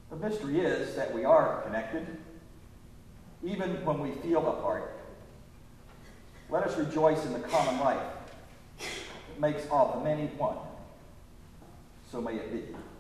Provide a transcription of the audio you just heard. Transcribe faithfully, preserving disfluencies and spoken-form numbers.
The mystery is that we are connected, even when we feel apart. Let us rejoice in the common life that makes all the many one. So may it be.